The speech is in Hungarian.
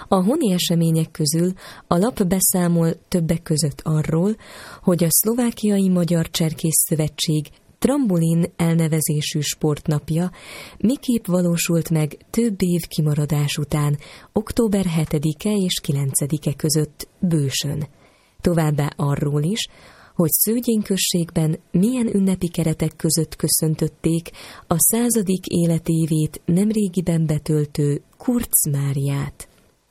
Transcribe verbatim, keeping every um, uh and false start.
A honi események közül a lap beszámol többek között arról, hogy a Szlovákiai Magyar Cserkész Szövetség Trambolin elnevezésű sportnapja miképp valósult meg több év kimaradás után, október hetedike és kilencedike között Bősön. Továbbá arról is, hogy Szőgyén községben milyen ünnepi keretek között köszöntötték a századik életévét nemrégiben betöltő Kurz Máriát.